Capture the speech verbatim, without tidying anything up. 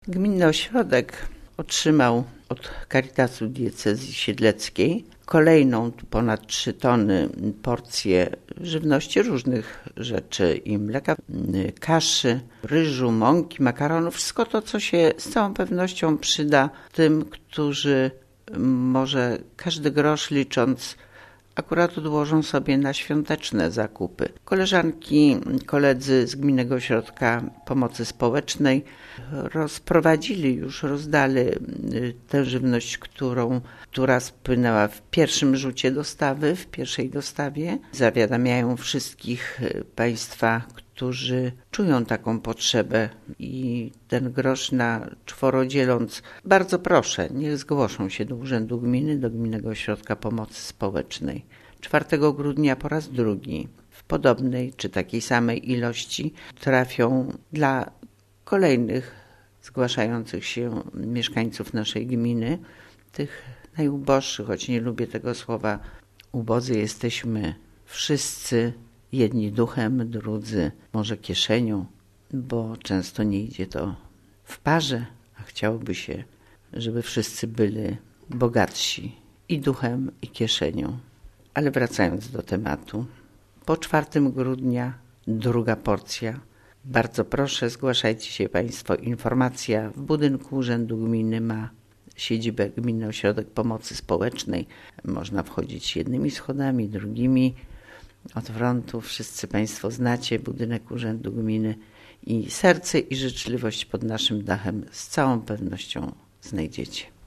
Gminny Ośrodek otrzymał od Caritasu Diecezji Siedleckiej kolejną ponad trzy tony porcję żywności, różnych rzeczy i mleka, kaszy, ryżu, mąki, makaronów. Wszystko to, co się z całą pewnością przyda tym, którzy może każdy grosz licząc akurat odłożą sobie na świąteczne zakupy. Koleżanki, koledzy z Gminnego Ośrodka Pomocy Społecznej rozprowadzili już, rozdali tę żywność, którą, która spłynęła w pierwszym rzucie dostawy, w pierwszej dostawie. Zawiadamiają wszystkich Państwa, którzy czują taką potrzebę i ten grosz na czworo dzieląc, bardzo proszę, niech zgłoszą się do Urzędu Gminy, do Gminnego Ośrodka Pomocy Społecznej. czwartego grudnia po raz drugi w podobnej czy takiej samej ilości trafią dla kolejnych zgłaszających się mieszkańców naszej gminy, tych najuboższych, choć nie lubię tego słowa, ubodzy jesteśmy wszyscy, jedni duchem, drudzy może kieszenią, bo często nie idzie to w parze, a chciałoby się, żeby wszyscy byli bogatsi i duchem, i kieszenią. Ale wracając do tematu, po czwartego grudnia druga porcja. Bardzo proszę, zgłaszajcie się Państwo. Informacja w budynku Urzędu Gminy ma siedzibę Gminny Ośrodek Pomocy Społecznej. Można wchodzić jednymi schodami, drugimi. Od frontu wszyscy Państwo znacie budynek Urzędu Gminy i serce i życzliwość pod naszym dachem z całą pewnością znajdziecie.